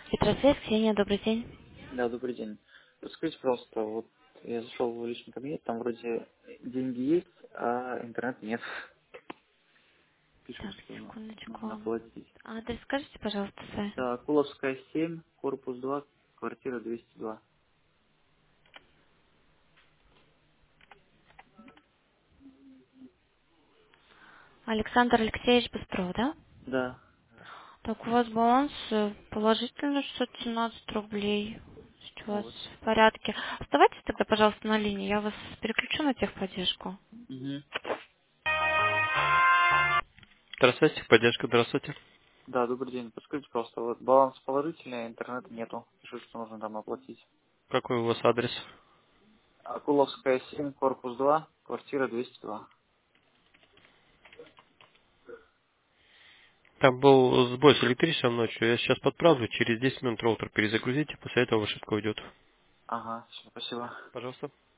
Петросвет, Ксения, добрый день. Да, добрый день. Скажите, пожалуйста, вот я зашел в личный кабинет, там вроде деньги есть, а интернет нет. Пишут, Так, что нужно секундочку. оплатить. Адрес скажите, пожалуйста, свой. Да, Куловская 7, корпус 2, квартира 202. Александр Алексеевич Быстров, да? Да. Так, у вас баланс положительный 617 рублей. Сейчас у вас Вот. в порядке. Оставайтесь тогда, пожалуйста, на линии. Я вас переключу на техподдержку. Угу. Здравствуйте, поддержка, здравствуйте. Да, добрый день. Подскажите, пожалуйста, вот баланс положительный, а интернета нету. Пишут, что нужно там оплатить. Какой у вас адрес? Куловская 7, корпус 2, квартира 202. Там был сбой с электричеством ночью. Я сейчас подправлю. Через 10 минут роутер перезагрузите. После этого ошибка уйдет. Ага, все, спасибо. Пожалуйста.